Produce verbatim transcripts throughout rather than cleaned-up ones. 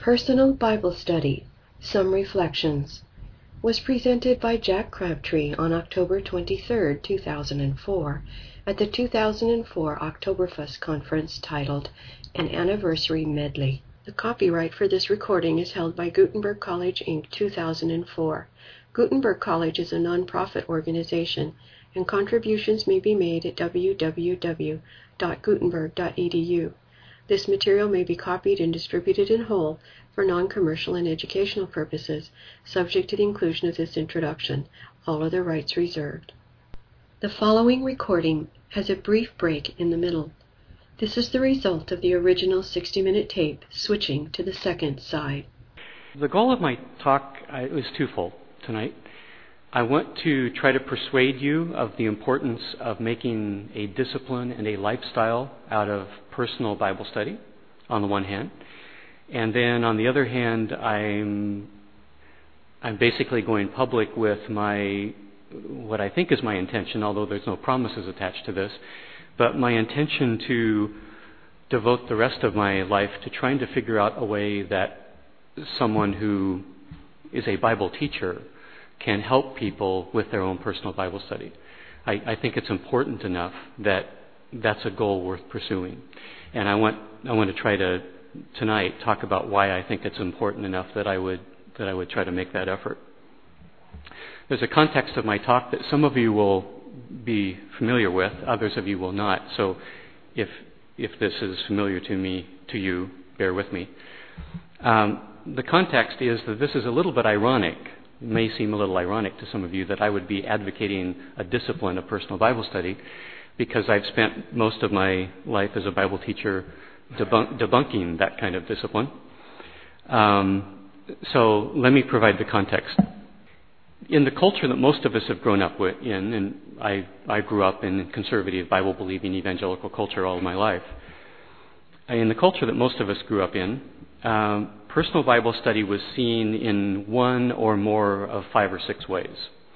Personal Bible Study, Some Reflections, was presented by Jack Crabtree on October twenty-third, two thousand four, at the two thousand four Oktoberfest conference titled An Anniversary Medley. The copyright for this recording is held by Gutenberg College, Incorporated two thousand four. Gutenberg College is a non-profit organization, and contributions may be made at w w w dot gutenberg dot e d u. This material may be copied and distributed in whole for non-commercial and educational purposes, subject to the inclusion of this introduction. All other rights reserved. The following recording has a brief break in the middle. This is the result of the original sixty-minute tape switching to the second side. The goal of my talk uh, is twofold tonight. I want to try to persuade you of the importance of making a discipline and a lifestyle out of personal Bible study, on the one hand. And then on the other hand, I'm I'm basically going public with my what I think is my intention, although there's no promises attached to this, but my intention to devote the rest of my life to trying to figure out a way that someone who is a Bible teacher can help people with their own personal Bible study. I, I think it's important enough that that's a goal worth pursuing. And I want I want to try to tonight talk about why I think it's important enough that I would that I would try to make that effort. There's a context of my talk that some of you will be familiar with, others of you will not. So if if this is familiar to me, to you, bear with me. Um, the context is that this is a little bit ironic. It may seem a little ironic to some of you that I would be advocating a discipline of personal Bible study, because I've spent most of my life as a Bible teacher debunk, debunking that kind of discipline. Um, so let me provide the context. In the culture that most of us have grown up with, in, and I, I grew up in conservative, Bible-believing, evangelical culture all of my life. In the culture that most of us grew up in, um, personal Bible study was seen in one or more of five or six ways.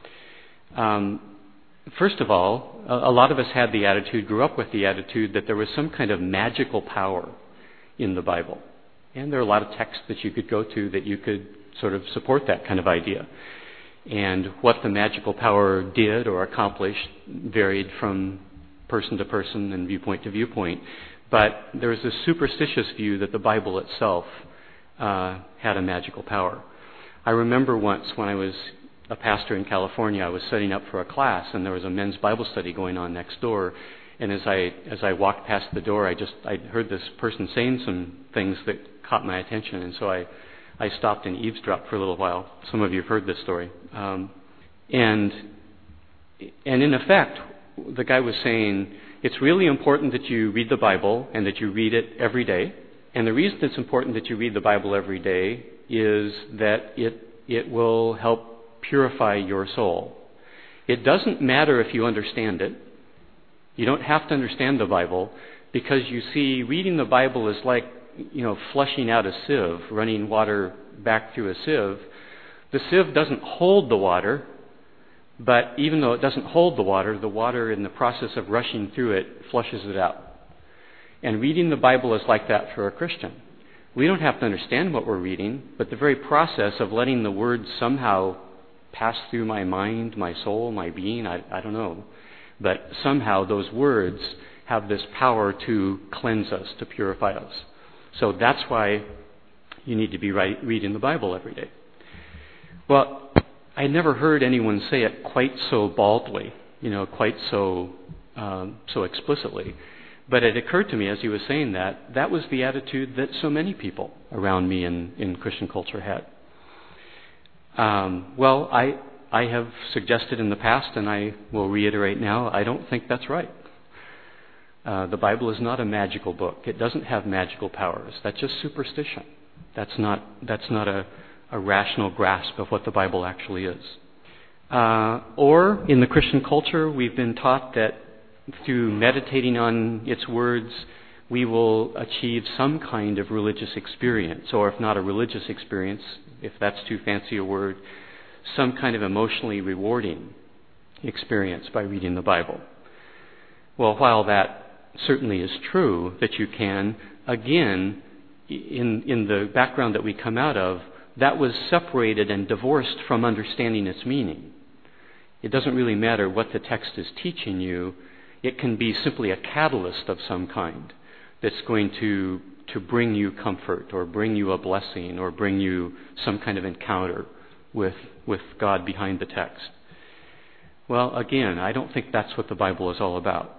Um, first of all, a, a lot of us had the attitude, grew up with the attitude that there was some kind of magical power in the Bible. And there are a lot of texts that you could go to that you could sort of support that kind of idea. And what the magical power did or accomplished varied from person to person and viewpoint to viewpoint. But there was this superstitious view that the Bible itself uh, had a magical power. I remember once when I was a pastor in California, I was setting up for a class, and there was a men's Bible study going on next door. And as I as I walked past the door, I just I heard this person saying some things that caught my attention, and so I I stopped and eavesdropped for a little while. Some of you have heard this story, um, and and in effect, the guy was saying, it's really important that you read the Bible and that you read it every day. And the reason it's important that you read the Bible every day is that it it will help purify your soul. It doesn't matter if you understand it. You don't have to understand the Bible, because you see, reading the Bible is like, you know, flushing out a sieve, running water back through a sieve. The sieve doesn't hold the water, but even though it doesn't hold the water, the water in the process of rushing through it flushes it out. And reading the Bible is like that for a Christian. We don't have to understand what we're reading, but the very process of letting the words somehow pass through my mind, my soul, my being, I, I don't know, but somehow those words have this power to cleanse us, to purify us. So that's why you need to be right, reading the Bible every day. Well, I never heard anyone say it quite so baldly, you know, quite so um, so explicitly. But it occurred to me as he was saying that, that was the attitude that so many people around me in, in Christian culture had. Um, well, I I have suggested in the past, and I will reiterate now, I don't think that's right. Uh, the Bible is not a magical book. It doesn't have magical powers. That's just superstition. That's not that's not a, a rational grasp of what the Bible actually is. Uh, or in the Christian culture, we've been taught that through meditating on its words, we will achieve some kind of religious experience, or if not a religious experience, if that's too fancy a word, some kind of emotionally rewarding experience by reading the Bible. Well, while that certainly is true that you can, again, in, in the background that we come out of, that was separated and divorced from understanding its meaning. It doesn't really matter what the text is teaching you. It can be simply a catalyst of some kind that's going to, to bring you comfort or bring you a blessing or bring you some kind of encounter with, with God behind the text. Well, again, I don't think that's what the Bible is all about.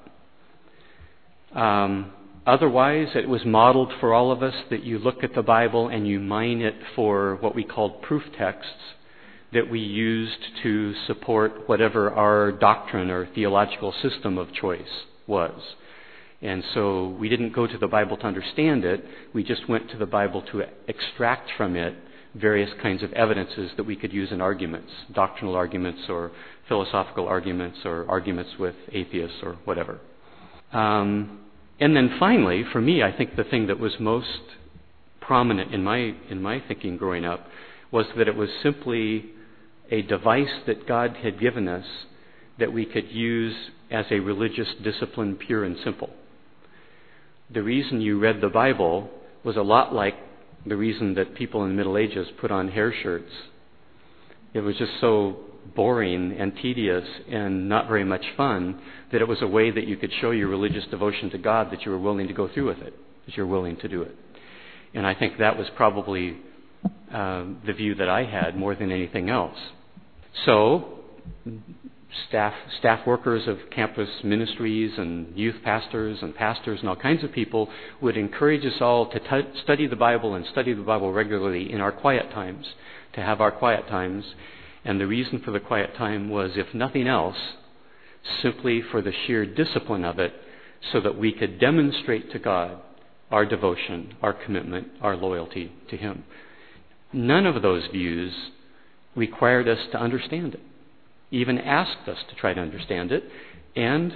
Um, otherwise, it was modeled for all of us that you look at the Bible and you mine it for what we called proof texts that we used to support whatever our doctrine or theological system of choice was. And so we didn't go to the Bible to understand it. We just went to the Bible to extract from it various kinds of evidences that we could use in arguments, doctrinal arguments or philosophical arguments or arguments with atheists or whatever. Um, and then finally, for me, I think the thing that was most prominent in my in my thinking growing up was that it was simply a device that God had given us that we could use as a religious discipline, pure and simple. The reason you read the Bible was a lot like the reason that people in the Middle Ages put on hair shirts. It was just so boring and tedious and not very much fun that it was a way that you could show your religious devotion to God, that you were willing to go through with it, that you're willing to do it. And I think that was probably uh, the view that I had more than anything else. So, staff staff workers of campus ministries and youth pastors and pastors and all kinds of people would encourage us all to t- study the Bible and study the Bible regularly in our quiet times, to have our quiet times. And the reason for the quiet time was, if nothing else, simply for the sheer discipline of it, so that we could demonstrate to God our devotion, our commitment, our loyalty to Him. None of those views required us to understand it, even asked us to try to understand it, and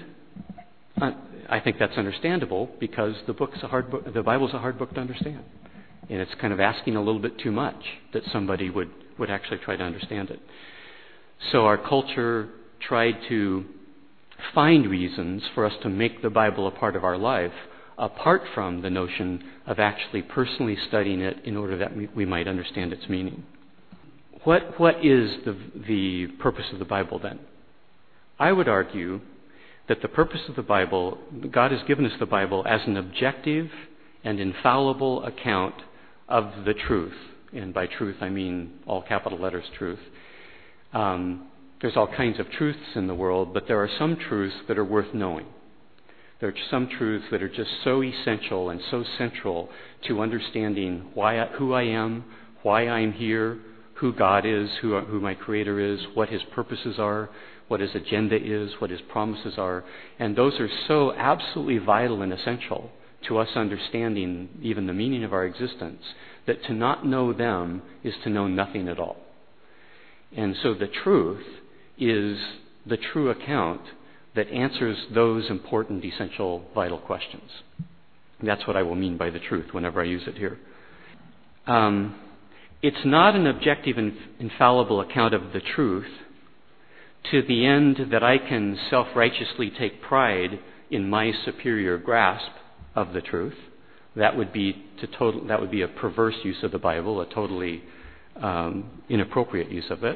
I think that's understandable because the book's a hard book, the Bible's a hard book to understand, and it's kind of asking a little bit too much that somebody would, would actually try to understand it. So our culture tried to find reasons for us to make the Bible a part of our life, apart from the notion of actually personally studying it in order that we, we might understand its meaning. What what is the the purpose of the Bible then? I would argue that the purpose of the Bible, God has given us the Bible as an objective and infallible account of the truth. And by truth, I mean all capital letters truth. Um, there's all kinds of truths in the world, but there are some truths that are worth knowing. There are some truths that are just so essential and so central to understanding why I, who I am, why I'm here, who God is, who, who my Creator is, what His purposes are, what His agenda is, what His promises are. And those are so absolutely vital and essential to us understanding even the meaning of our existence, that to not know them is to know nothing at all. And so the truth is the true account that answers those important, essential, vital questions. That's what I will mean by the truth whenever I use it here. Um, it's not an objective and infallible account of the truth to the end that I can self-righteously take pride in my superior grasp of the truth. That would be to total, that would be a perverse use of the Bible, a totally um, inappropriate use of it.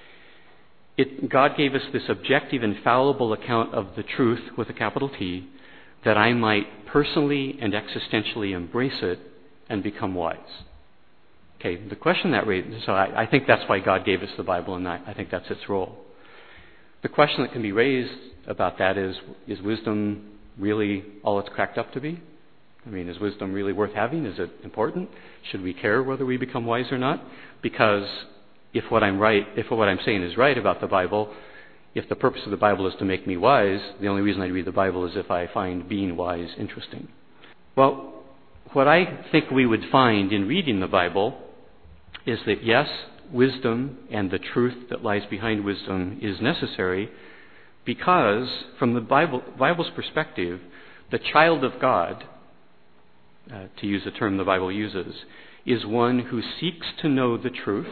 It. God gave us this objective, infallible account of the truth with a capital T, that I might personally and existentially embrace it and become wise. Okay, the question that raises, so I, I think that's why God gave us the Bible, and I, I think that's its role. The question that can be raised about that is, is wisdom really all it's cracked up to be? I mean, is wisdom really worth having? Is it important? Should we care whether we become wise or not? Because if what I'm right, if what I'm saying is right about the Bible, if the purpose of the Bible is to make me wise, the only reason I read the Bible is if I find being wise interesting. Well, what I think we would find in reading the Bible is that, yes, wisdom and the truth that lies behind wisdom is necessary, because from the Bible, Bible's perspective, the child of God, uh, to use a term the Bible uses, is one who seeks to know the truth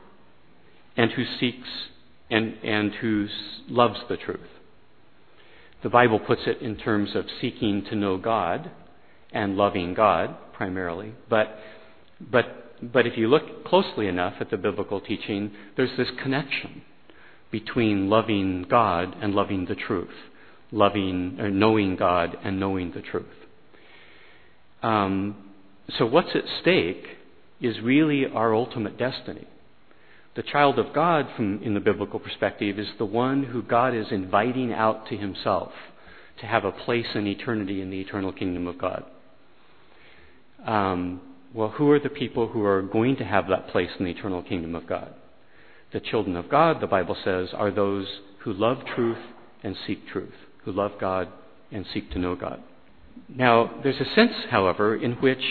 and who seeks and, and who loves the truth. The Bible puts it in terms of seeking to know God and loving God primarily. But, but, but if you look closely enough at the biblical teaching, there's this connection between loving God and loving the truth, loving or knowing God and knowing the truth. Um, so what's at stake is really our ultimate destiny. The child of God, from in the biblical perspective, is the one who God is inviting out to himself to have a place in eternity in the eternal kingdom of God. Um, well, who are the people who are going to have that place in the eternal kingdom of God? The children of God, the Bible says, are those who love truth and seek truth, who love God and seek to know God. Now, there's a sense, however, in which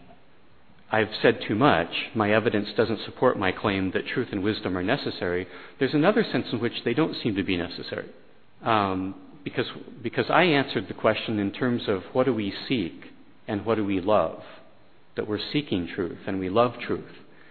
I've said too much. My evidence doesn't support my claim that truth and wisdom are necessary. There's another sense in which they don't seem to be necessary. Um, because, because I answered the question in terms of what do we seek and what do we love? That we're seeking truth and we love truth.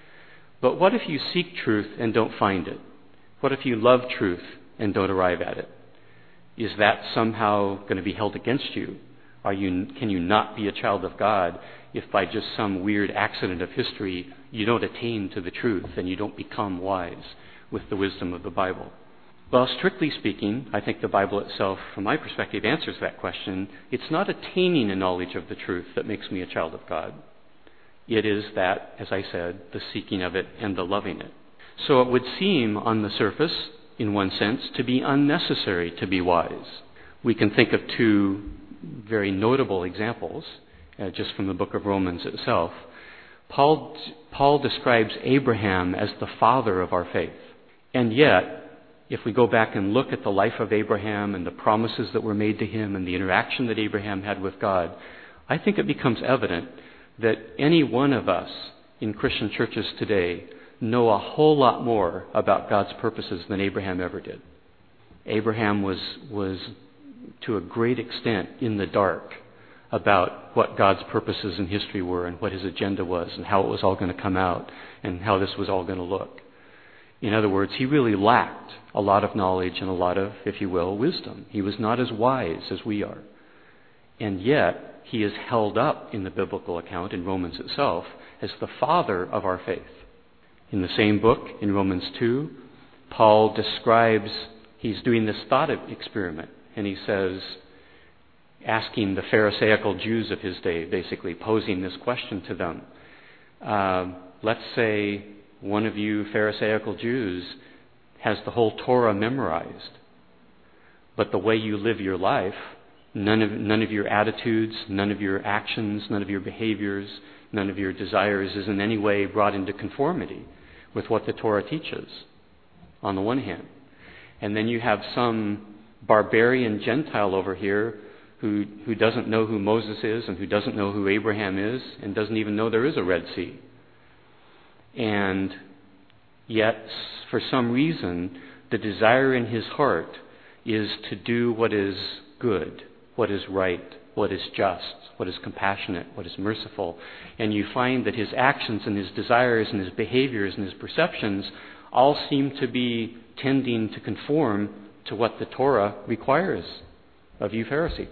But what if you seek truth and don't find it? What if you love truth and don't arrive at it? Is that somehow going to be held against you? Are you, can you not be a child of God if by just some weird accident of history you don't attain to the truth and you don't become wise with the wisdom of the Bible? Well, strictly speaking, I think the Bible itself, from my perspective, answers that question. It's not attaining a knowledge of the truth that makes me a child of God. It is that, as I said, the seeking of it and the loving it. So it would seem on the surface, in one sense, to be unnecessary to be wise. We can think of two very notable examples, uh, just from the book of Romans itself. Paul, Paul describes Abraham as the father of our faith. And yet, if we go back and look at the life of Abraham and the promises that were made to him and the interaction that Abraham had with God, I think it becomes evident that any one of us in Christian churches today know a whole lot more about God's purposes than Abraham ever did. Abraham was, was to a great extent in the dark about what God's purposes in history were and what his agenda was and how it was all going to come out and how this was all going to look. In other words, he really lacked a lot of knowledge and a lot of, if you will, wisdom. He was not as wise as we are. And yet, he is held up in the biblical account in Romans itself as the father of our faith. In the same book, in Romans two, Paul describes, he's doing this thought experiment, and he says, asking the Pharisaical Jews of his day, basically posing this question to them. Uh, let's say one of you Pharisaical Jews has the whole Torah memorized, but the way you live your life, None of, none of your attitudes, none of your actions, none of your behaviors, none of your desires is in any way brought into conformity with what the Torah teaches, on the one hand. And then you have some barbarian Gentile over here who, who doesn't know who Moses is and who doesn't know who Abraham is and doesn't even know there is a Red Sea. And yet, for some reason, the desire in his heart is to do what is good, what is right, what is just, what is compassionate, what is merciful. And you find that his actions and his desires and his behaviors and his perceptions all seem to be tending to conform to what the Torah requires of you Pharisees.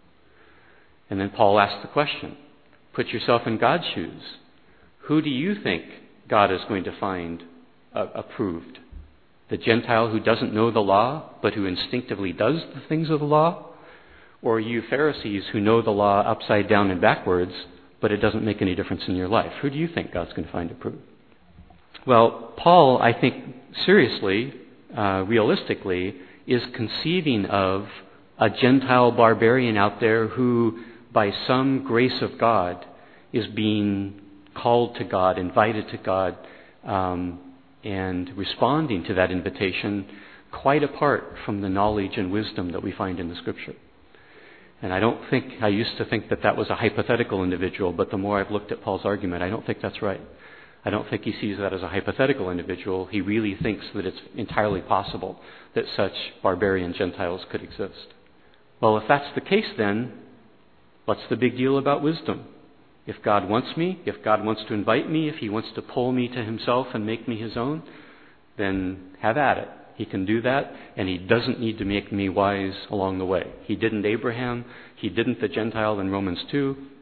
And then Paul asks the question, put yourself in God's shoes. Who do you think God is going to find uh, approved? The Gentile who doesn't know the law, but who instinctively does the things of the law? Or you Pharisees who know the law upside down and backwards, but it doesn't make any difference in your life? Who do you think God's going to find approved? Well, Paul, I think, seriously, uh, realistically, is conceiving of a Gentile barbarian out there who, by some grace of God, is being called to God, invited to God, um, and responding to that invitation quite apart from the knowledge and wisdom that we find in the Scripture. And I don't think, I used to think that that was a hypothetical individual, but the more I've looked at Paul's argument, I don't think that's right. I don't think he sees that as a hypothetical individual. He really thinks that it's entirely possible that such barbarian Gentiles could exist. Well, if that's the case, then what's the big deal about wisdom? If God wants me, if God wants to invite me, if he wants to pull me to himself and make me his own, then have at it. He can do that, and he doesn't need to make me wise along the way. He didn't Abraham. He didn't the Gentile in Romans two.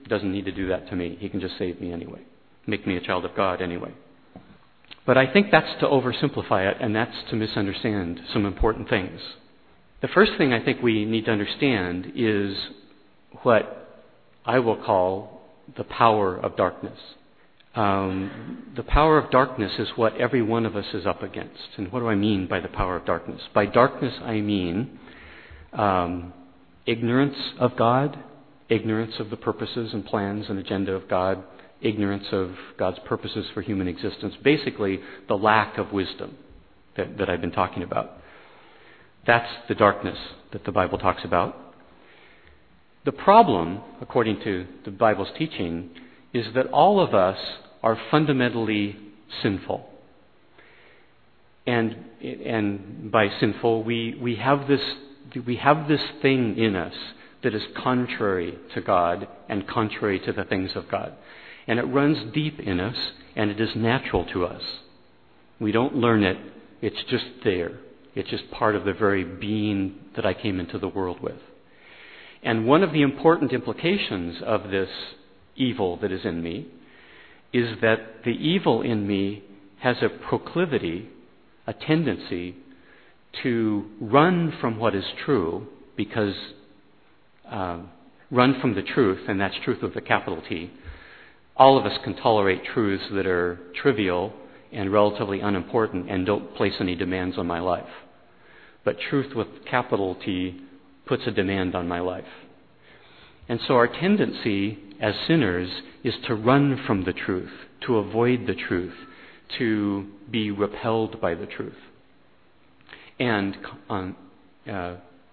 doesn't need to do that to me. He can just save me anyway, make me a child of God anyway. But I think that's to oversimplify it, and that's to misunderstand some important things. The first thing I think we need to understand is what I will call the power of darkness. Um, the power of darkness is what every one of us is up against. And what do I mean by the power of darkness? By darkness, I mean um, ignorance of God, ignorance of the purposes and plans and agenda of God, ignorance of God's purposes for human existence. Basically, the lack of wisdom that, that I've been talking about. That's the darkness that the Bible talks about. The problem, according to the Bible's teaching, is that all of us are fundamentally sinful. And and by sinful, we, we have this we have this thing in us that is contrary to God and contrary to the things of God. And it runs deep in us, and it is natural to us. We don't learn it, it's just there. It's just part of the very being that I came into the world with. And one of the important implications of this evil that is in me is that the evil in me has a proclivity, a tendency to run from what is true, because uh, run from the truth, and that's truth with a capital T. All of us can tolerate truths that are trivial and relatively unimportant and don't place any demands on my life. But truth with capital T puts a demand on my life. And so our tendency as sinners is to run from the truth, to avoid the truth, to be repelled by the truth, and um, uh,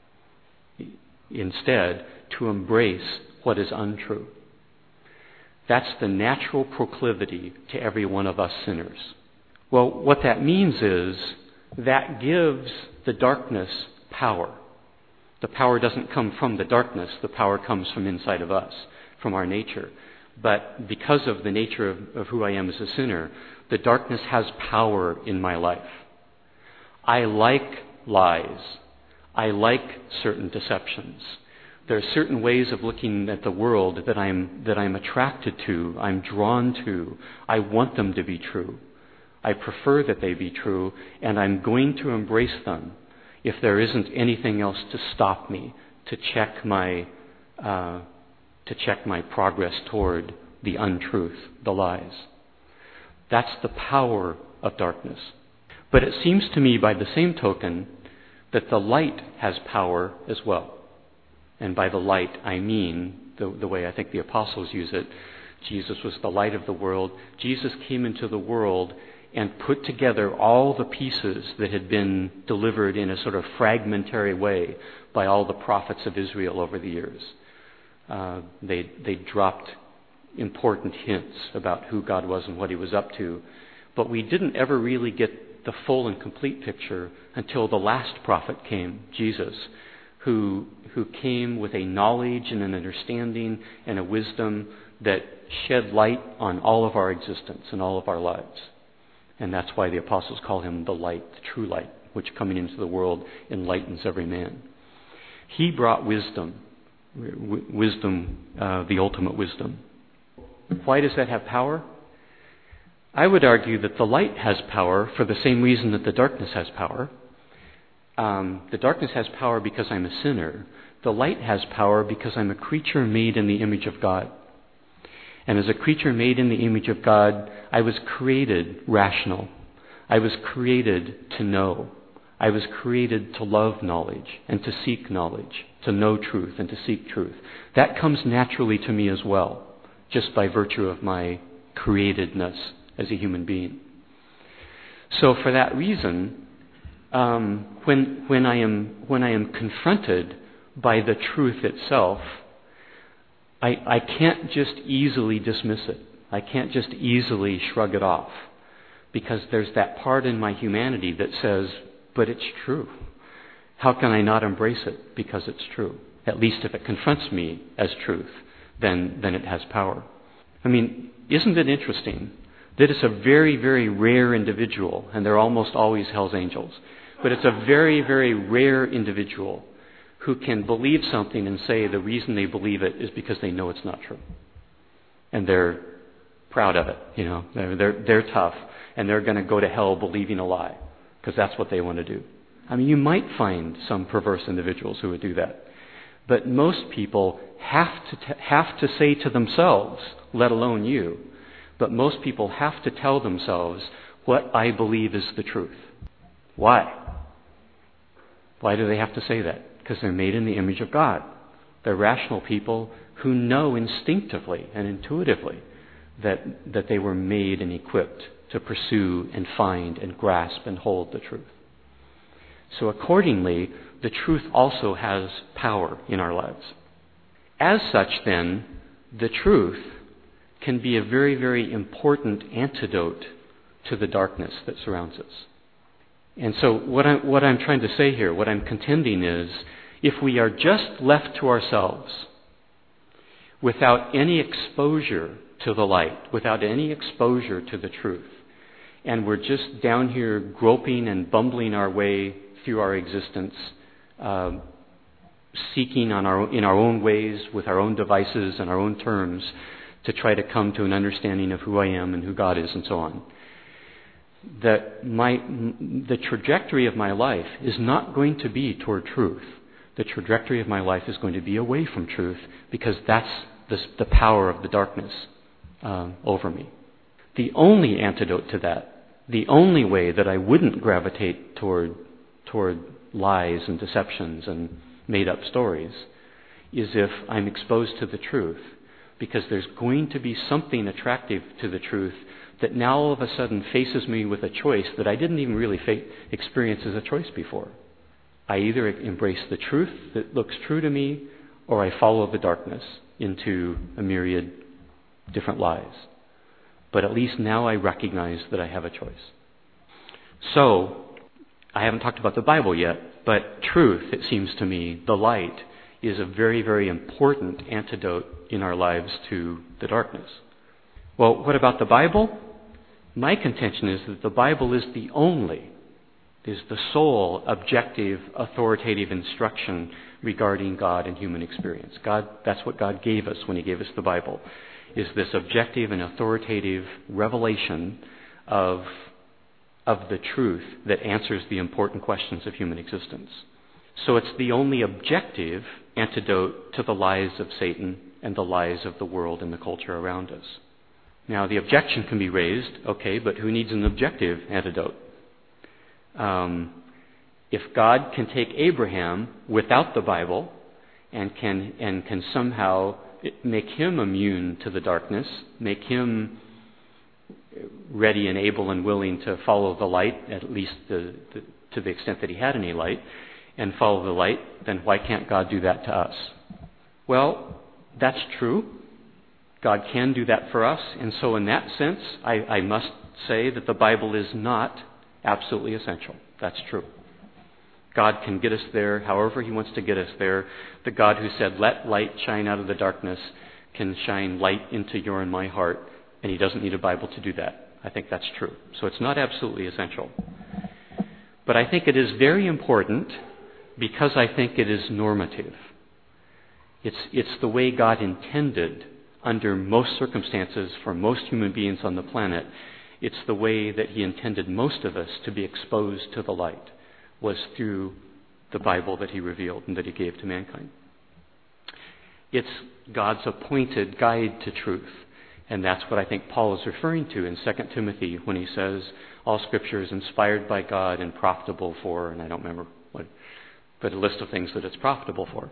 instead to embrace what is untrue. That's the natural proclivity to every one of us sinners. Well, what that means is that gives the darkness power. The power doesn't come from the darkness. The power comes from inside of us, from our nature. But because of the nature of, of who I am as a sinner, the darkness has power in my life. I like lies. I like certain deceptions. There are certain ways of looking at the world that I'm that I'm attracted to, I'm drawn to. I want them to be true. I prefer that they be true, and I'm going to embrace them if there isn't anything else to stop me, to check my uh, to check my progress toward the untruth, the lies. That's the power of darkness. But it seems to me, by the same token, that the light has power as well. And by the light, I mean the, the way I think the apostles use it. Jesus was the light of the world. Jesus came into the world and put together all the pieces that had been delivered in a sort of fragmentary way by all the prophets of Israel over the years. Uh, they, they dropped important hints about who God was and what he was up to. But we didn't ever really get the full and complete picture until the last prophet came, Jesus, who who came with a knowledge and an understanding and a wisdom that shed light on all of our existence and all of our lives. And that's why the apostles call him the light, the true light, which coming into the world enlightens every man. He brought wisdom, w- wisdom, uh, the ultimate wisdom. Why does that have power? I would argue that the light has power for the same reason that the darkness has power. Um, the darkness has power because I'm a sinner. The light has power because I'm a creature made in the image of God. And as a creature made in the image of God, I was created rational. I was created to know. I was created to love knowledge and to seek knowledge, to know truth and to seek truth. That comes naturally to me as well, just by virtue of my createdness as a human being. So for that reason, um, when when I am when I am confronted by the truth itself, I, I can't just easily dismiss it. I can't just easily shrug it off, because there's that part in my humanity that says, but it's true. How can I not embrace it because it's true? At least if it confronts me as truth, then, then it has power. I mean, isn't it interesting that it's a very, very rare individual, and they're almost always Hell's Angels, but it's a very, very rare individual who can believe something and say the reason they believe it is because they know it's not true. and they're proud of it. You know, they're they're, they're tough, and they're going to go to hell believing a lie because that's what they want to do. I mean, you might find some perverse individuals who would do that, but most people have to t- have to say to themselves, let alone you, but most people have to tell themselves what I believe is the truth. Why? Why do they have to say that? Because they're made in the image of God. They're rational people who know instinctively and intuitively that, that they were made and equipped to pursue and find and grasp and hold the truth. So accordingly, the truth also has power in our lives. As such, then, the truth can be a very, very important antidote to the darkness that surrounds us. And so what I'm, what I'm trying to say here, what I'm contending is, if we are just left to ourselves, without any exposure to the light, without any exposure to the truth, and we're just down here groping and bumbling our way through our existence, uh, seeking on our, in our own ways, with our own devices and our own terms, to try to come to an understanding of who I am and who God is and so on, that my, the trajectory of my life is not going to be toward truth. The trajectory of my life is going to be away from truth because that's the, the power of the darkness um, over me. The only antidote to that, the only way that I wouldn't gravitate toward, toward lies and deceptions and made-up stories is if I'm exposed to the truth, because there's going to be something attractive to the truth that now all of a sudden faces me with a choice that I didn't even really fa- experience as a choice before. I either embrace the truth that looks true to me, or I follow the darkness into a myriad different lies. But at least now I recognize that I have a choice. So, I haven't talked about the Bible yet, but truth, it seems to me, the light, is a very, very important antidote in our lives to the darkness. Well, what about the Bible? My contention is that the Bible is the only, is the sole objective, authoritative instruction regarding God and human experience. God, that's what God gave us when He gave us the Bible, is this objective and authoritative revelation of, of the truth that answers the important questions of human existence. So it's the only objective antidote to the lies of Satan and the lies of the world and the culture around us. Now, the objection can be raised, okay, but who needs an objective antidote? Um, if God can take Abraham without the Bible and can and can somehow make him immune to the darkness, make him ready and able and willing to follow the light, at least the, the, to the extent that he had any light, and follow the light, then why can't God do that to us? Well, that's true. God can do that for us, and so in that sense, I, I must say that the Bible is not absolutely essential. That's true. God can get us there however He wants to get us there. The God who said, let light shine out of the darkness, can shine light into your and my heart, and He doesn't need a Bible to do that. I think that's true. So it's not absolutely essential. But I think it is very important because I think it is normative. It's, it's the way God intended under most circumstances for most human beings on the planet. It's the way that He intended most of us to be exposed to the light, was through the Bible that He revealed and that He gave to mankind. It's God's appointed guide to truth. And that's what I think Paul is referring to in Second Timothy when he says, all Scripture is inspired by God and profitable for, and I don't remember what, but a list of things that it's profitable for.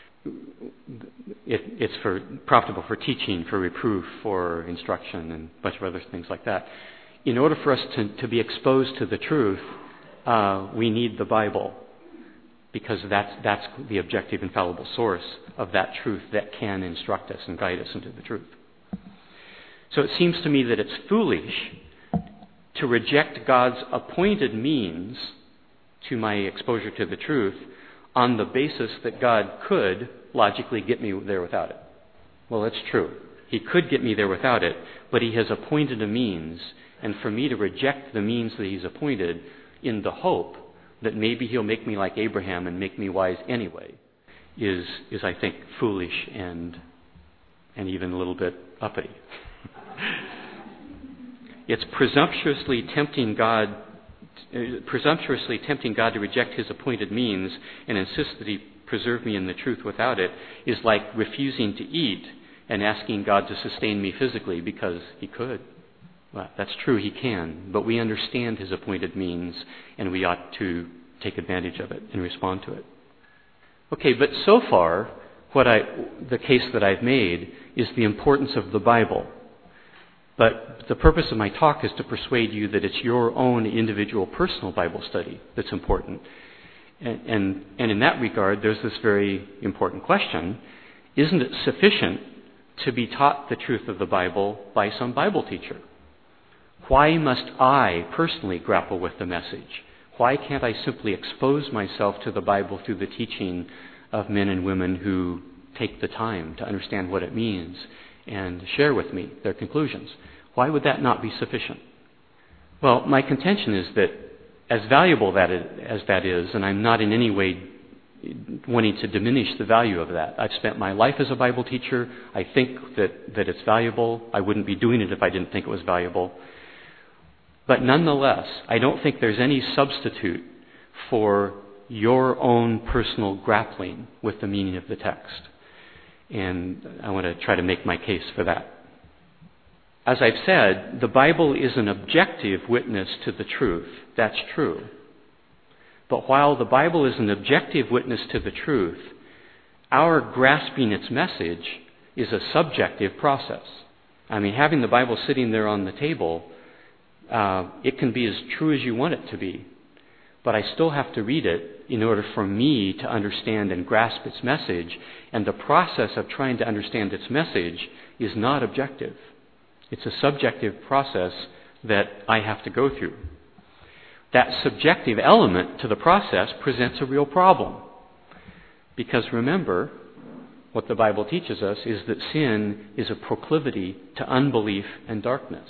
It, it's for profitable for teaching, for reproof, for instruction, and a bunch of other things like that. In order for us to, to be exposed to the truth, uh, we need the Bible, because that's, that's the objective, infallible source of that truth that can instruct us and guide us into the truth. So it seems to me that it's foolish to reject God's appointed means to my exposure to the truth on the basis that God could logically get me there without it. Well, it's true. He could get me there without it, but He has appointed a means, and for me to reject the means that He's appointed in the hope that maybe He'll make me like Abraham and make me wise anyway is, is I think, foolish and and even a little bit uppity. It's presumptuously tempting God, presumptuously tempting God to reject his appointed means and insist that he preserve me in the truth without it is like refusing to eat and asking God to sustain me physically because he could. Well, that's true, he can, but we understand his appointed means and we ought to take advantage of it and respond to it. Okay, but so far, what I, the case that I've made is the importance of the Bible. But the purpose of my talk is to persuade you that it's your own individual personal Bible study that's important. And, and, and in that regard, there's this very important question. Isn't it sufficient to be taught the truth of the Bible by some Bible teacher? Why must I personally grapple with the message? Why can't I simply expose myself to the Bible through the teaching of men and women who take the time to understand what it means and share with me their conclusions? Why would that not be sufficient? Well, my contention is that as valuable that is, as that is, and I'm not in any way wanting to diminish the value of that. I've spent my life as a Bible teacher. I think that, that it's valuable. I wouldn't be doing it if I didn't think it was valuable. But nonetheless, I don't think there's any substitute for your own personal grappling with the meaning of the text. And I want to try to make my case for that. As I've said, the Bible is an objective witness to the truth. That's true. But while the Bible is an objective witness to the truth, our grasping its message is a subjective process. I mean, having the Bible sitting there on the table, uh, it can be as true as you want it to be. But I still have to read it in order for me to understand and grasp its message. And the process of trying to understand its message is not objective. It's a subjective process that I have to go through. That subjective element to the process presents a real problem. Because remember, what the Bible teaches us is that sin is a proclivity to unbelief and darkness.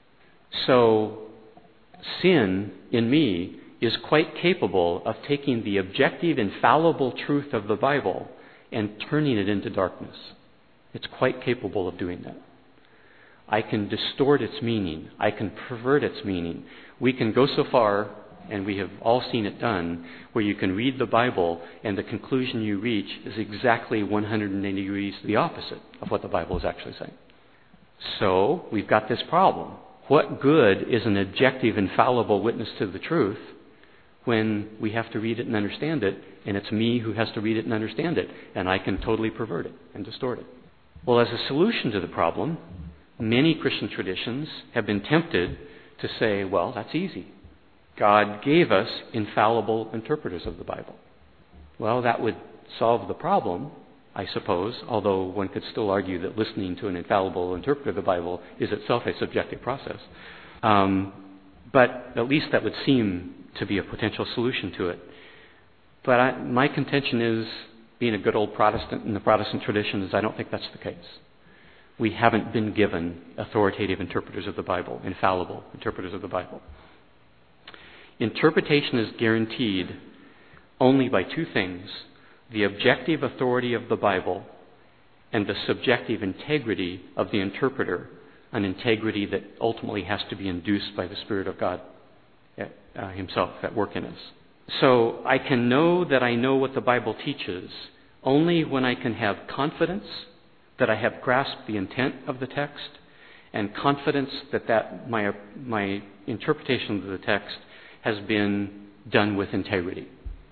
So, sin in me is quite capable of taking the objective, infallible truth of the Bible and turning it into darkness. It's quite capable of doing that. I can distort its meaning. I can pervert its meaning. We can go so far, and we have all seen it done, where you can read the Bible and the conclusion you reach is exactly one hundred eighty degrees the opposite of what the Bible is actually saying. So, we've got this problem. What good is an objective, infallible witness to the truth when we have to read it and understand it, and it's me who has to read it and understand it, and I can totally pervert it and distort it? Well, as a solution to the problem, many Christian traditions have been tempted to say, well, that's easy. God gave us infallible interpreters of the Bible. Well, that would solve the problem, I suppose, although one could still argue that listening to an infallible interpreter of the Bible is itself a subjective process. Um, but at least that would seem to be a potential solution to it. But I, my contention is, being a good old Protestant in the Protestant tradition, is I don't think that's the case. We haven't been given authoritative interpreters of the Bible, infallible interpreters of the Bible. Interpretation is guaranteed only by two things: the objective authority of the Bible and the subjective integrity of the interpreter, an integrity that ultimately has to be induced by the Spirit of God uh, himself at work in us. So I can know that I know what the Bible teaches only when I can have confidence that I have grasped the intent of the text, and confidence that, that my, my interpretation of the text has been done with integrity.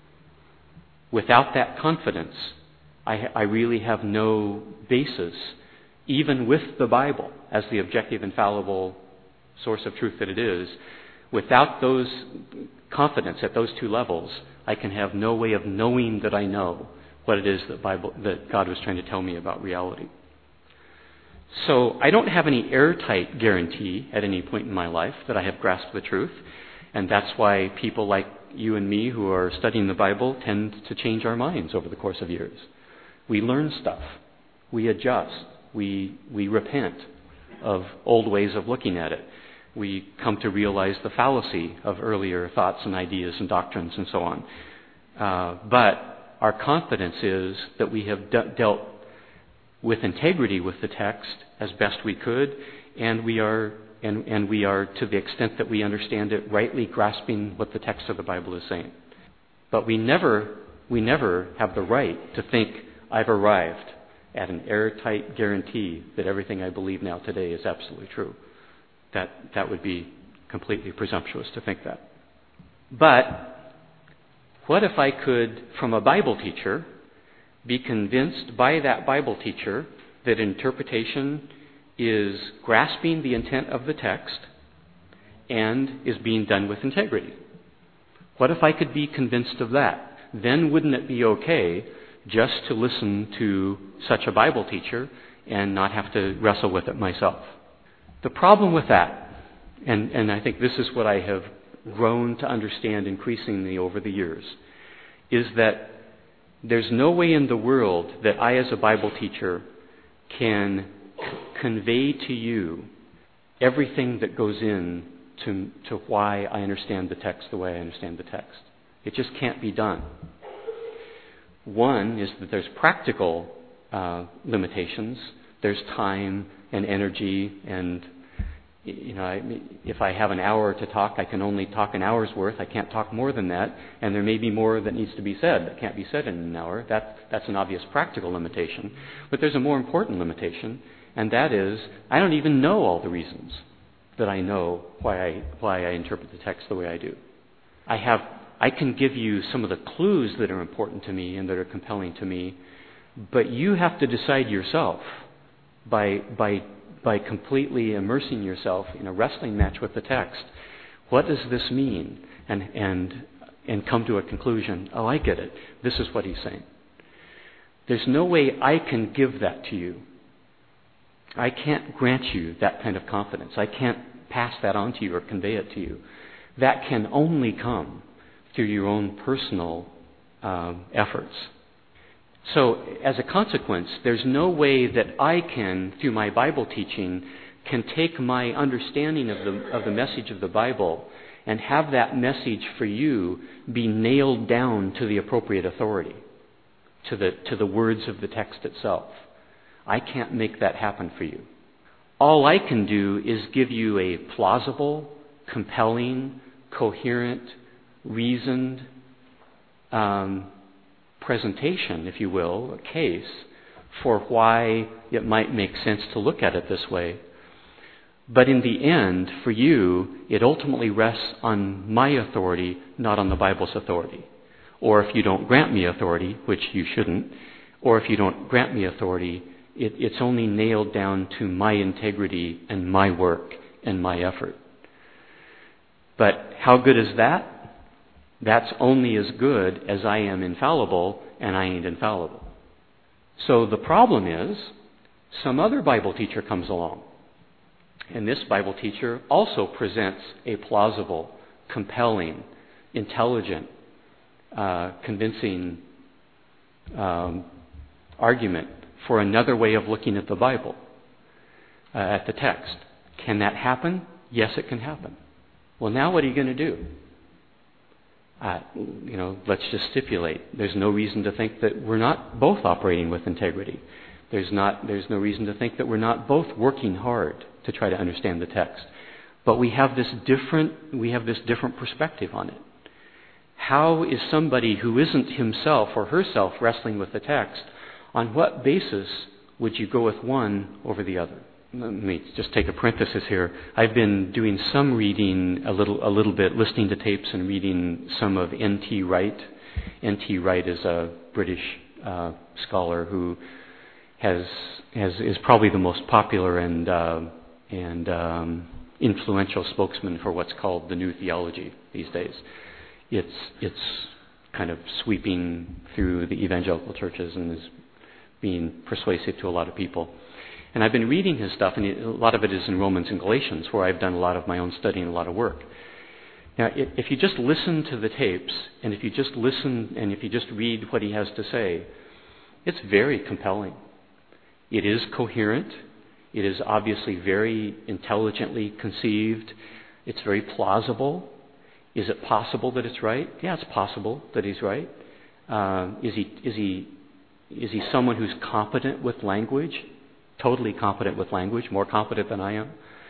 Without that confidence, I, I really have no basis, even with the Bible as the objective, infallible source of truth that it is. Without those confidence at those two levels, I can have no way of knowing that I know what it is that Bible that God was trying to tell me about reality. So I don't have any airtight guarantee at any point in my life that I have grasped the truth, and that's why people like you and me who are studying the Bible tend to change our minds over the course of years. We learn stuff, we adjust, we we repent of old ways of looking at it. We come to realize the fallacy of earlier thoughts and ideas and doctrines and so on. Uh, but our confidence is that we have de- dealt with integrity with the text as best we could, and we are and, and we are, to the extent that we understand it, rightly grasping what the text of the Bible is saying. But we never we never have the right to think I've arrived at an airtight guarantee that everything I believe now today is absolutely true. That that would be completely presumptuous to think that. But what if I could, from a Bible teacher, be convinced by that Bible teacher that interpretation is grasping the intent of the text and is being done with integrity? What if I could be convinced of that? Then wouldn't it be okay just to listen to such a Bible teacher and not have to wrestle with it myself? The problem with that, and, and I think this is what I have grown to understand increasingly over the years, is that there's no way in the world that I as a Bible teacher can c- convey to you everything that goes in to, to why I understand the text the way I understand the text. It just can't be done. One is that there's practical uh, limitations. There's time and energy, and you know, I, if I have an hour to talk, I can only talk an hour's worth. I can't talk more than that, and there may be more that needs to be said that can't be said in an hour. That that's an obvious practical limitation. But there's a more important limitation, and that is I don't even know all the reasons that I know why I why I interpret the text the way I do. I have I can give you some of the clues that are important to me and that are compelling to me, but you have to decide yourself by by by completely immersing yourself in a wrestling match with the text. What does this mean? And and and come to a conclusion. Oh, I get it. This is what he's saying. There's no way I can give that to you. I can't grant you that kind of confidence. I can't pass that on to you or convey it to you. That can only come through your own personal um, efforts. So, as a consequence, there's no way that I can, through my Bible teaching, can take my understanding of the of the message of the Bible and have that message for you be nailed down to the appropriate authority, to the to the words of the text itself. I can't make that happen for you. All I can do is give you a plausible, compelling, coherent, reasoned um, presentation, if you will, a case for why it might make sense to look at it this way. But in the end, for you, it ultimately rests on my authority, not on the Bible's authority. Or if you don't grant me authority, which you shouldn't, or if you don't grant me authority, it, it's only nailed down to my integrity and my work and my effort. But how good is that? That's only as good as I am infallible, and I ain't infallible. So the problem is, some other Bible teacher comes along, and this Bible teacher also presents a plausible, compelling, intelligent, uh, convincing um, argument for another way of looking at the Bible, uh, at the text. Can that happen? Yes, it can happen. Well, now what are you going to do? Uh, you know, let's just stipulate. There's no reason to think that we're not both operating with integrity. There's not. There's no reason to think that we're not both working hard to try to understand the text. But we have this different. We have this different perspective on it. How is somebody who isn't himself or herself wrestling with the text? On what basis would you go with one over the other? Let me just take a parenthesis here. I've been doing some reading, a little, a little bit, listening to tapes and reading some of N T Wright. N T Wright is a British uh, scholar who has, has is probably the most popular and uh, and um, influential spokesman for what's called the New Theology these days. It's it's kind of sweeping through the evangelical churches and is being persuasive to a lot of people. And I've been reading his stuff, and a lot of it is in Romans and Galatians, where I've done a lot of my own study and a lot of work. Now, if you just listen to the tapes, and if you just listen, and if you just read what he has to say, it's very compelling. It is coherent. It is obviously very intelligently conceived. It's very plausible. Is it possible that it's right? Yeah, it's possible that he's right. Uh, is he is he is he someone who's competent with language? Totally competent with language, more competent than I am?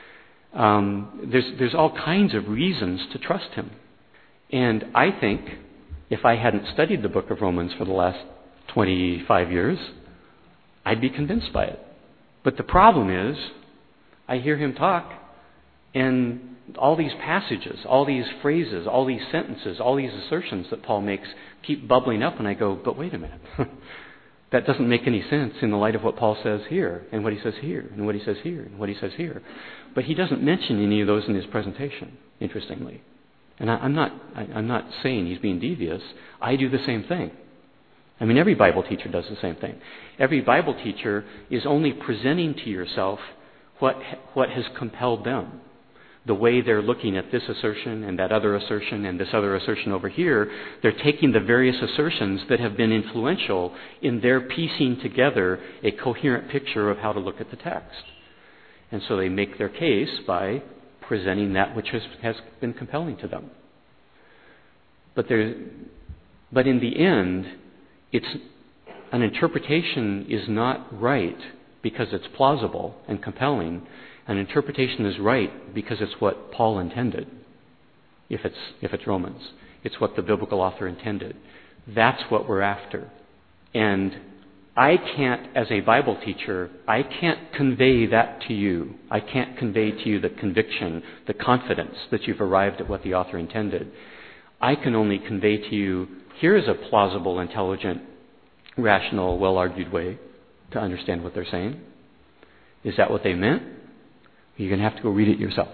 Um, there's, there's all kinds of reasons to trust him. And I think if I hadn't studied the book of Romans for the last twenty-five years, I'd be convinced by it. But the problem is, I hear him talk, and all these passages, all these phrases, all these sentences, all these assertions that Paul makes keep bubbling up, and I go, but wait a minute. That doesn't make any sense in the light of what Paul says here, and what he says here, and what he says here, and what he says here. But he doesn't mention any of those in his presentation, interestingly. And I, I'm not I, I'm not saying he's being devious. I do the same thing. I mean, every Bible teacher does the same thing. Every Bible teacher is only presenting to yourself what what has compelled them. The way they're looking at this assertion and that other assertion and this other assertion over here, they're taking the various assertions that have been influential in their piecing together a coherent picture of how to look at the text. And so they make their case by presenting that which has, has been compelling to them. But there, but in the end, it's an interpretation is not right because it's plausible and compelling. An interpretation is right because it's what Paul intended. If it's if it's Romans, it's what the biblical author intended. That's what we're after. And I can't, as a Bible teacher, I can't convey that to you. I can't convey to you the conviction, the confidence that you've arrived at what the author intended. I can only convey to you, here is a plausible, intelligent, rational, well-argued way to understand what they're saying. Is that what they meant? You're going to have to go read it yourself.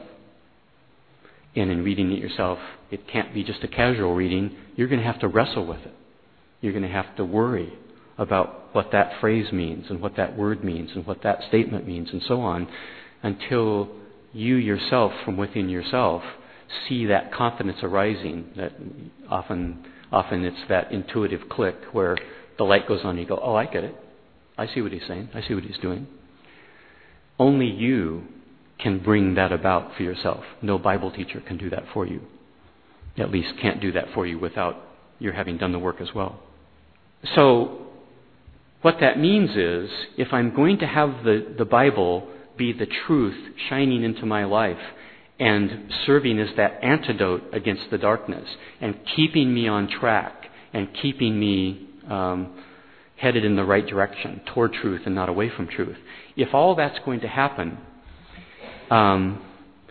And in reading it yourself, it can't be just a casual reading. You're going to have to wrestle with it. You're going to have to worry about what that phrase means and what that word means and what that statement means and so on, until you yourself, from within yourself, see that confidence arising. That often, often it's that intuitive click where the light goes on and you go, oh, I get it. I see what he's saying. I see what he's doing. Only you can bring that about for yourself. No Bible teacher can do that for you. At least can't do that for you without your having done the work as well. So what that means is, if I'm going to have the, the Bible be the truth shining into my life and serving as that antidote against the darkness and keeping me on track and keeping me um, headed in the right direction toward truth and not away from truth, if all that's going to happen, um,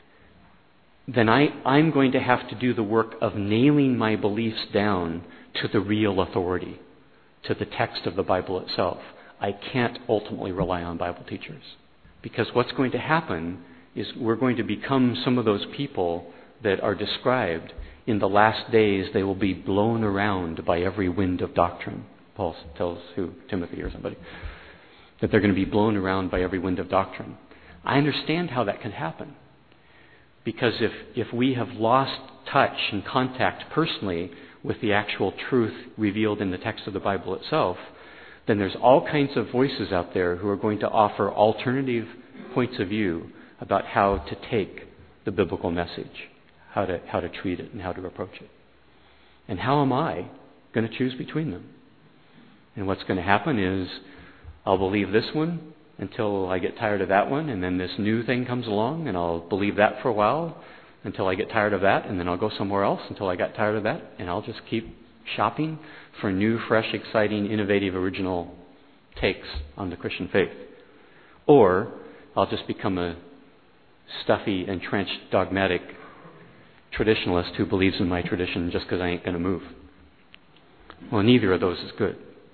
then I, I'm going to have to do the work of nailing my beliefs down to the real authority, to the text of the Bible itself. I can't ultimately rely on Bible teachers. Because what's going to happen is we're going to become some of those people that are described in the last days. They will be blown around by every wind of doctrine. Paul tells who, Timothy or somebody, that they're going to be blown around by every wind of doctrine. I understand how that can happen. Because if, if we have lost touch and contact personally with the actual truth revealed in the text of the Bible itself, then there's all kinds of voices out there who are going to offer alternative points of view about how to take the biblical message, how to how to treat it and how to approach it. And how am I going to choose between them? And what's going to happen is I'll believe this one until I get tired of that one, and then this new thing comes along, and I'll believe that for a while until I get tired of that, and then I'll go somewhere else until I get tired of that, and I'll just keep shopping for new, fresh, exciting, innovative, original takes on the Christian faith. Or I'll just become a stuffy, entrenched, dogmatic traditionalist who believes in my tradition just because I ain't going to move. Well, neither of those is good.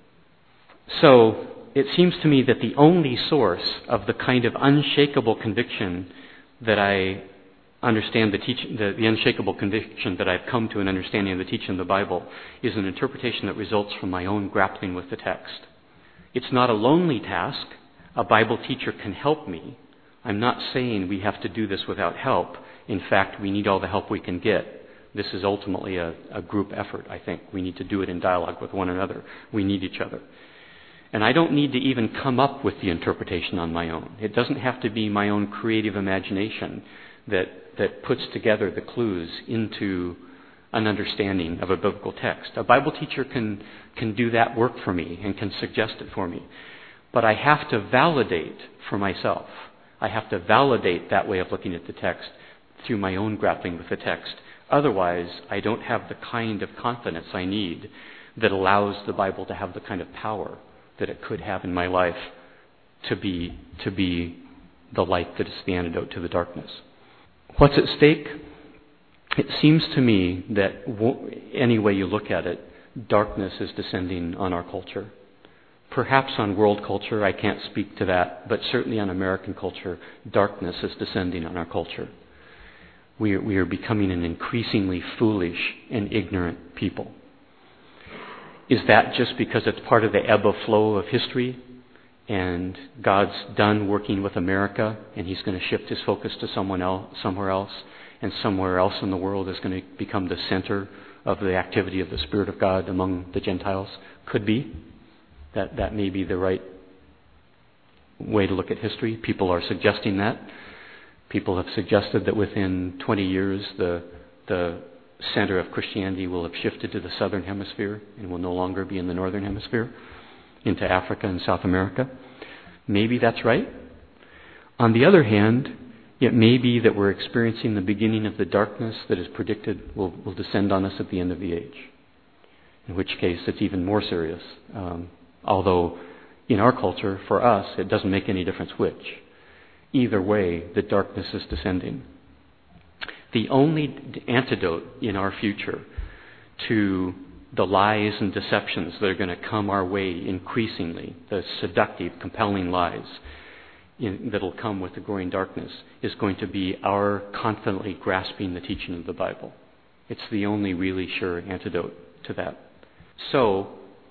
So it seems to me that the only source of the kind of unshakable conviction that I understand, the, teach, the, the unshakable conviction that I've come to an understanding of the teaching of the Bible, is an interpretation that results from my own grappling with the text. It's not a lonely task. A Bible teacher can help me. I'm not saying we have to do this without help. In fact, we need all the help we can get. This is ultimately a, a group effort, I think. We need to do it in dialogue with one another. We need each other. And I don't need to even come up with the interpretation on my own. It doesn't have to be my own creative imagination that, that puts together the clues into an understanding of a biblical text. A Bible teacher can, can do that work for me and can suggest it for me. But I have to validate for myself. I have to validate that way of looking at the text through my own grappling with the text. Otherwise, I don't have the kind of confidence I need that allows the Bible to have the kind of power that it could have in my life to be, to be the light that is the antidote to the darkness. What's at stake? It seems to me that any way you look at it, darkness is descending on our culture. Perhaps on world culture, I can't speak to that, but certainly on American culture, darkness is descending on our culture. We are, we are becoming an increasingly foolish and ignorant people. Is that just because it's part of the ebb of flow of history and God's done working with America and He's going to shift His focus to someone else, somewhere else, and somewhere else in the world is going to become the center of the activity of the Spirit of God among the Gentiles? Could be. That that may be the right way to look at history. People are suggesting that. People have suggested that within twenty years the the center of Christianity will have shifted to the southern hemisphere and will no longer be in the northern hemisphere, into Africa and South America. Maybe that's right. On the other hand, it may be that we're experiencing the beginning of the darkness that is predicted will, will descend on us at the end of the age. In which case, it's even more serious. Um, although, in our culture, for us, it doesn't make any difference which. Either way, the darkness is descending. The only antidote in our future to the lies and deceptions that are going to come our way increasingly, the seductive, compelling lies in, that will come with the growing darkness, is going to be our confidently grasping the teaching of the Bible. It's the only really sure antidote to that. So,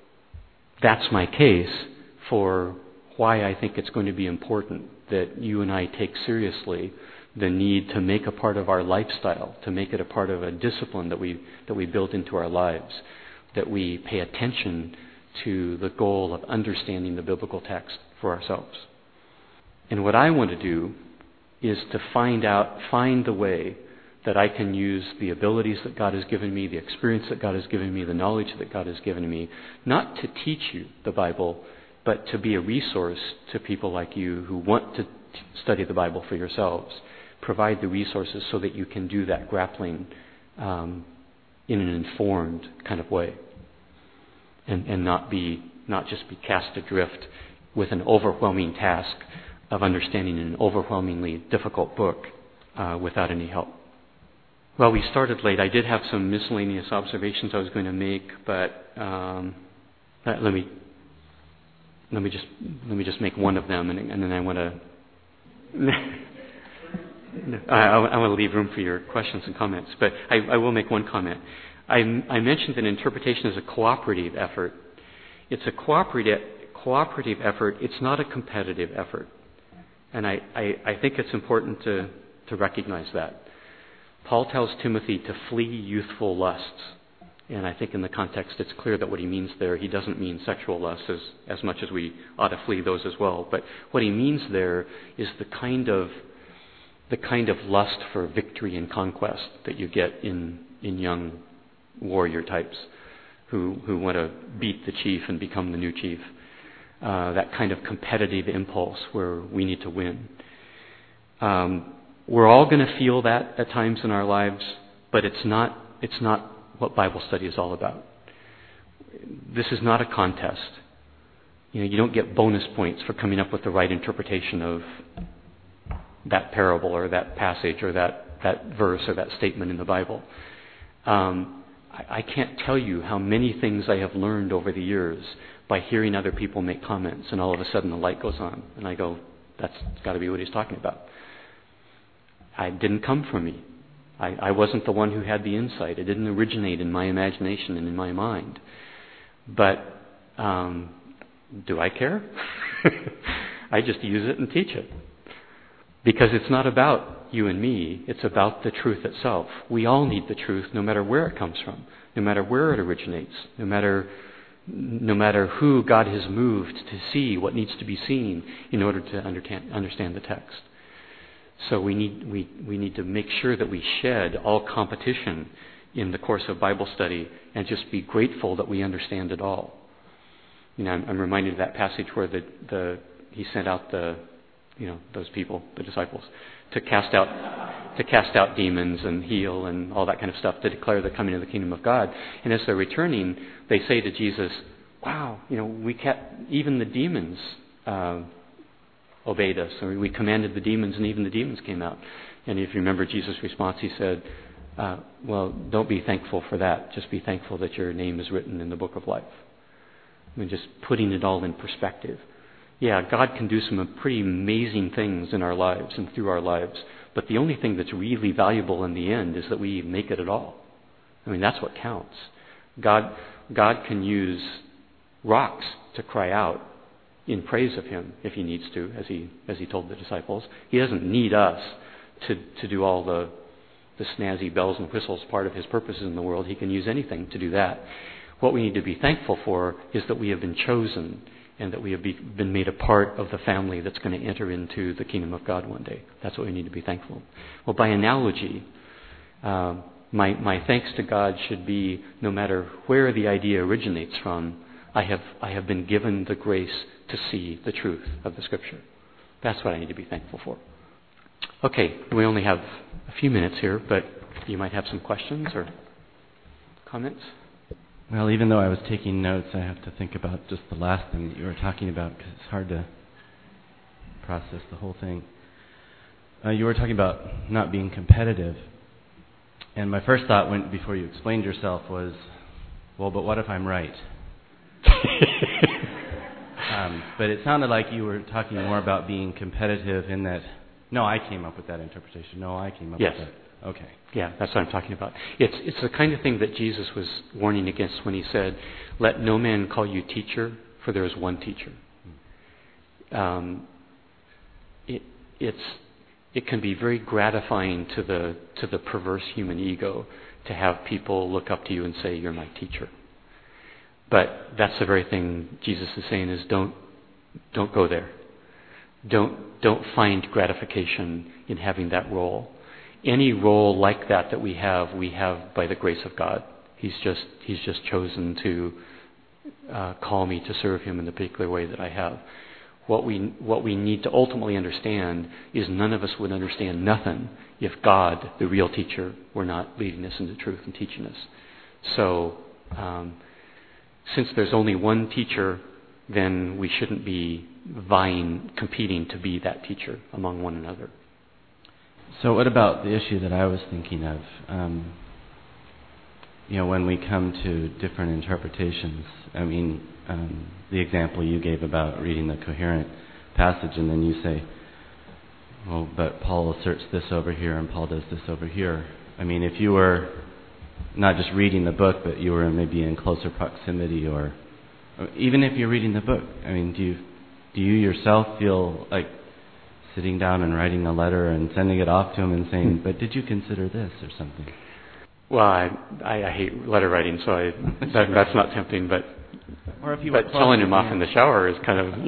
that's my case for why I think it's going to be important that you and I take seriously the need to make a part of our lifestyle, to make it a part of a discipline that we that we build into our lives, that we pay attention to the goal of understanding the biblical text for ourselves. And what I want to do is to find out, find the way that I can use the abilities that God has given me, the experience that God has given me, the knowledge that God has given me, not to teach you the Bible, but to be a resource to people like you who want to t- study the Bible for yourselves. Provide the resources so that you can do that grappling um, in an informed kind of way, and, and not be not just be cast adrift with an overwhelming task of understanding an overwhelmingly difficult book uh, without any help. Well, we started late. I did have some miscellaneous observations I was going to make, but um, let, let me let me just let me just make one of them, and, and then I want to. I, I want to leave room for your questions and comments, but I, I will make one comment. I, I mentioned that interpretation is a cooperative effort. It's a cooperative cooperative effort. It's not a competitive effort, and I, I, I think it's important to, to recognize that. Paul tells Timothy to flee youthful lusts, and I think in the context it's clear that what he means there, he doesn't mean sexual lusts as, as much as we ought to flee those as well. But what he means there is the kind of the kind of lust for victory and conquest that you get in, in young warrior types who, who want to beat the chief and become the new chief. Uh, that kind of competitive impulse where we need to win. Um, we're all going to feel that at times in our lives, but it's not it's not what Bible study is all about. This is not a contest. You know, you don't get bonus points for coming up with the right interpretation of that parable or that passage or that, that verse or that statement in the Bible. Um, I, I can't tell you how many things I have learned over the years by hearing other people make comments, and all of a sudden the light goes on, and I go, that's got to be what he's talking about. It didn't come from me. I, I wasn't the one who had the insight. It didn't originate in my imagination and in my mind. But um, do I care? I just use it and teach it. Because it's not about you and me. It's about the truth itself. We all need the truth no matter where it comes from, no matter where it originates, no matter no matter who God has moved to see what needs to be seen in order to understand, understand the text. So we need we, we need to make sure that we shed all competition in the course of Bible study and just be grateful that we understand it all. You know, I'm, I'm reminded of that passage where the, the he sent out the you know those people, the disciples, to cast out to cast out demons and heal and all that kind of stuff, to declare the coming of the kingdom of God. And as they're returning, they say to Jesus, "Wow, you know, we kept even the demons uh, obeyed us, or we commanded the demons, and even the demons came out." And if you remember Jesus' response, he said, uh, "Well, don't be thankful for that. Just be thankful that your name is written in the book of life." I mean, just putting it all in perspective. Yeah, God can do some pretty amazing things in our lives and through our lives, but the only thing that's really valuable in the end is that we make it at all. I mean, that's what counts. God, God can use rocks to cry out in praise of Him if He needs to, as He as He told the disciples. He doesn't need us to to do all the the snazzy bells and whistles part of His purposes in the world. He can use anything to do that. What we need to be thankful for is that we have been chosen and that we have be, been made a part of the family that's going to enter into the kingdom of God one day. That's what we need to be thankful. Well, by analogy, uh, my my thanks to God should be, no matter where the idea originates from, I have I have been given the grace to see the truth of the Scripture. That's what I need to be thankful for. Okay, we only have a few minutes here, but you might have some questions or comments. Well, even though I was taking notes, I have to think about just the last thing that you were talking about, because it's hard to process the whole thing. Uh, you were talking about not being competitive, and my first thought, when before you explained yourself, was, well, but what if I'm right? um, but it sounded like you were talking more about being competitive in that, no, I came up with that interpretation. No, I came up yes. with that. Okay. Yeah, that's what I'm talking about. It's it's the kind of thing that Jesus was warning against when He said, "Let no man call you teacher, for there is one teacher." Um, it it's it can be very gratifying to the to the perverse human ego to have people look up to you and say, "You're my teacher." But that's the very thing Jesus is saying is don't don't go there. Don't don't find gratification in having that role. Any role like that that we have, we have by the grace of God. He's just He's just chosen to uh, call me to serve Him in the particular way that I have. What we what we need to ultimately understand is none of us would understand nothing if God, the real teacher, were not leading us into truth and teaching us. So, um, since there's only one teacher, then we shouldn't be vying, competing to be that teacher among one another. So what about the issue that I was thinking of? Um, you know, when we come to different interpretations, I mean, um, the example you gave about reading the coherent passage and then you say, well, but Paul asserts this over here and Paul does this over here. I mean, if you were not just reading the book, but you were maybe in closer proximity, or, or even if you're reading the book, I mean, do you do you yourself feel like sitting down and writing a letter and sending it off to him and saying, but did you consider this or something? Well, I, I, I hate letter writing, so I, that, that's not tempting, but, or if you but telling him off in the shower is kind of,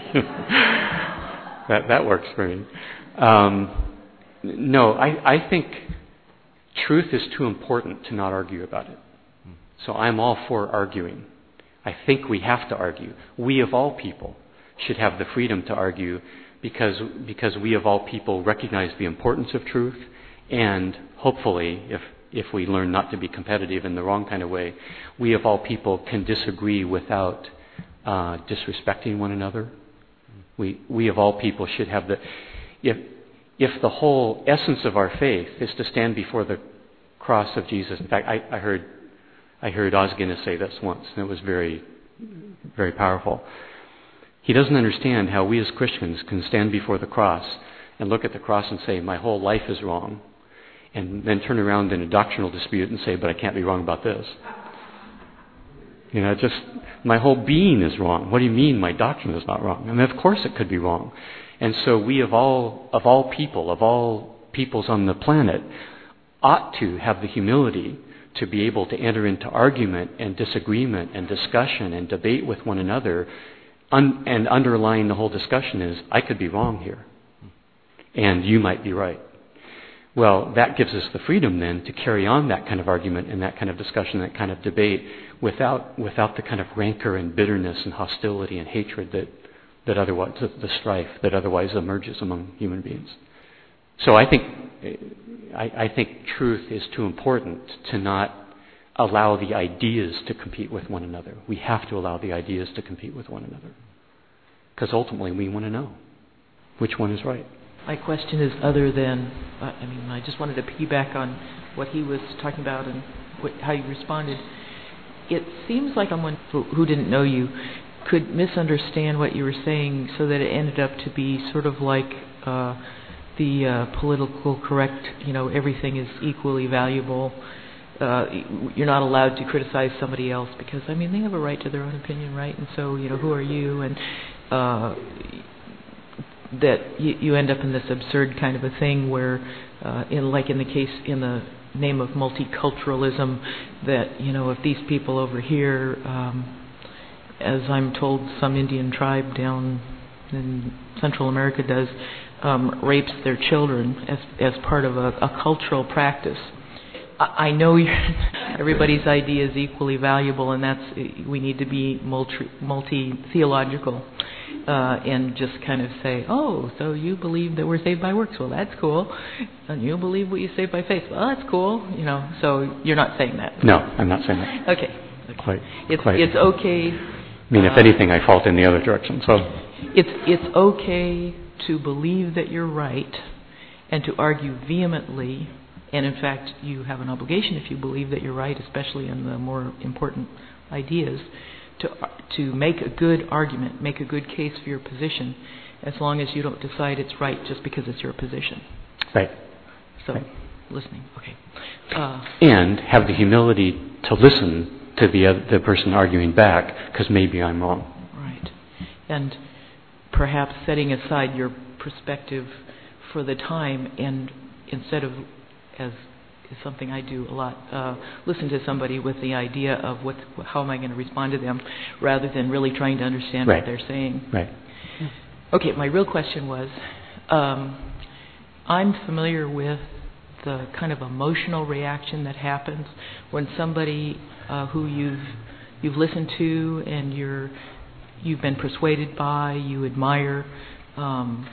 that that works for me. Um, no, I, I think truth is too important to not argue about it. So I'm all for arguing. I think we have to argue. We of all people should have the freedom to argue because because we of all people recognize the importance of truth, and hopefully, if if we learn not to be competitive in the wrong kind of way, we of all people can disagree without uh, disrespecting one another. We we of all people should have the if if the whole essence of our faith is to stand before the cross of Jesus. In fact, I, I heard I heard Os Guinness say this once, and it was very very powerful. He doesn't understand how we as Christians can stand before the cross and look at the cross and say, my whole life is wrong, and then turn around in a doctrinal dispute and say, but I can't be wrong about this. You know, just, my whole being is wrong. What do you mean my doctrine is not wrong? I mean, of course it could be wrong. And so we of all, of all people, of all peoples on the planet, ought to have the humility to be able to enter into argument and disagreement and discussion and debate with one another. Un- and underlying the whole discussion is, I could be wrong here. and you might be right. Well, that gives us the freedom then to carry on that kind of argument and that kind of discussion, that kind of debate, without without the kind of rancor and bitterness and hostility and hatred that that otherwise the, the strife that otherwise emerges among human beings. So I think I, I think truth is too important to not allow the ideas to compete with one another. We have to allow the ideas to compete with one another, because ultimately we want to know which one is right. My question is other than, uh, I mean, I just wanted to piggyback on what he was talking about and what, how you responded. It seems like someone who, who didn't know you could misunderstand what you were saying so that it ended up to be sort of like uh, the uh, political correct, you know, everything is equally valuable. Uh, you're not allowed to criticize somebody else because, I mean, they have a right to their own opinion, right? And so, you know, who are you? And uh, that you, you end up in this absurd kind of a thing where, uh, in like in the case, in the name of multiculturalism, that, you know, if these people over here, um, as I'm told some Indian tribe down in Central America does, um, rapes their children as as part of a, a cultural practice. I, I know you're, everybody's idea is equally valuable, and that's we need to be multi, multi-theological. Uh, and just kind of say, oh, so you believe that we're saved by works? Well, that's cool. And you believe we're saved by faith? Well, that's cool. You know, so you're not saying that. No, I'm not saying that. Okay. okay. Quite. It's quite. it's okay. I mean, if uh, anything, I fault in the other direction. So it's it's okay to believe that you're right, and to argue vehemently. And in fact, you have an obligation if you believe that you're right, especially in the more important ideas, to to make a good argument, make a good case for your position, as long as you don't decide it's right just because it's your position. Right. So, right. listening. Okay. Uh, and have the humility to listen to the other, the person arguing back, because maybe I'm wrong. Right. And perhaps setting aside your perspective for the time, and instead of, as is something I do a lot, uh, listen to somebody with the idea of what, how am I going to respond to them, rather than really trying to understand right. what they're saying. Right. Okay, my real question was, um, I'm familiar with the kind of emotional reaction that happens when somebody uh, who you've you've listened to and you're you've been persuaded by, you admire, um,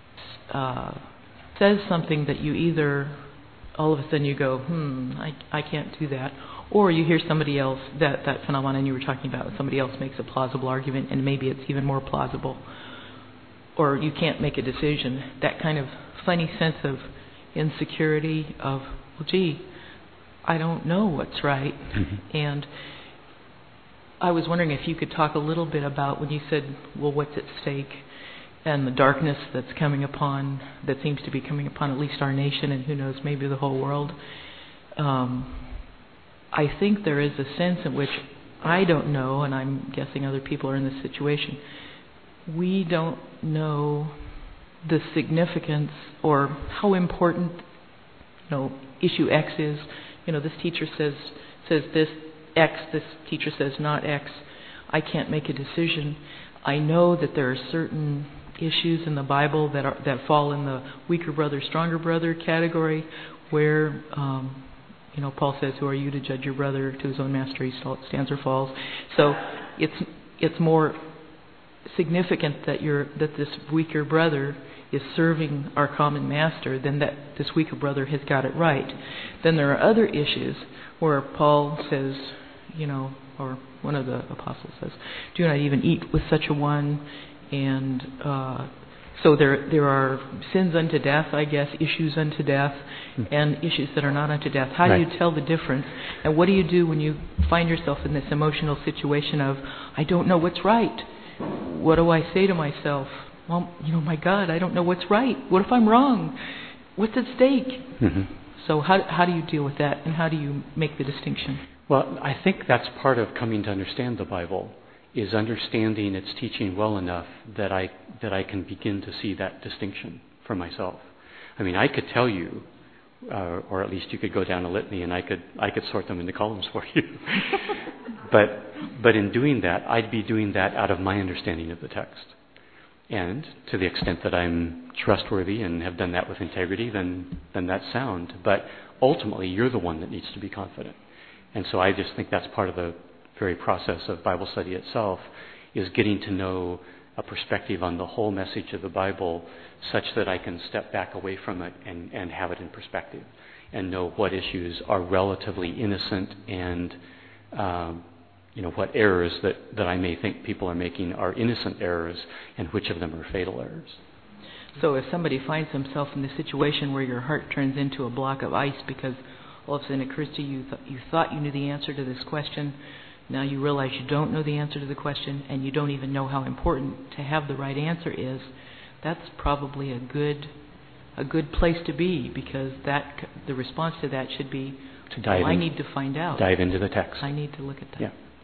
uh, says something that you either all of a sudden you go, hmm, I, I can't do that. Or you hear somebody else, that, that phenomenon you were talking about, somebody else makes a plausible argument and maybe it's even more plausible. Or you can't make a decision. That kind of funny sense of insecurity of, well, gee, I don't know what's right. Mm-hmm. And I was wondering if you could talk a little bit about when you said, well, what's at stake? And the darkness that's coming upon, that seems to be coming upon at least our nation, and who knows, maybe the whole world. Um, I think there is a sense in which I don't know, and I'm guessing other people are in this situation, we don't know the significance or how important, you know, issue X is. You know, this teacher says says this X, this teacher says not X. I can't make a decision. I know that there are certain issues in the Bible that are that fall in the weaker brother, stronger brother category, where um, you know, Paul says, "Who are you to judge your brother? To his own master he stands or falls." So it's it's more significant that you're that this weaker brother is serving our common master than that this weaker brother has got it right. Then there are other issues where Paul says, you know, or one of the apostles says, "Do not even eat with such a one." And uh, so there there are sins unto death, I guess, issues unto death, and issues that are not unto death. How right. do you tell the difference? And what do you do when you find yourself in this emotional situation of, I don't know what's right? What do I say to myself? Well, you know, my God, I don't know what's right. What if I'm wrong? What's at stake? Mm-hmm. So how how do you deal with that, and how do you make the distinction? Well, I think that's part of coming to understand the Bible, is understanding its teaching well enough that I that I can begin to see that distinction for myself. I mean, I could tell you, uh, or at least you could go down a litany, and I could I could sort them into columns for you. but but in doing that, I'd be doing that out of my understanding of the text. And to the extent that I'm trustworthy and have done that with integrity, then then that's sound. But ultimately, you're the one that needs to be confident. And so I just think that's part of the very process of Bible study itself, is getting to know a perspective on the whole message of the Bible such that I can step back away from it and, and have it in perspective and know what issues are relatively innocent and um, you know, what errors that, that I may think people are making are innocent errors and which of them are fatal errors. So if somebody finds himself in the situation where your heart turns into a block of ice because all of a sudden it occurs to you you, th- you thought you knew the answer to this question, now you realize you don't know the answer to the question and you don't even know how important to have the right answer is, that's probably a good a good place to be, because that the response to that should be, to dive well, I in, need to find out. Dive into the text. I need to look at that. Yeah.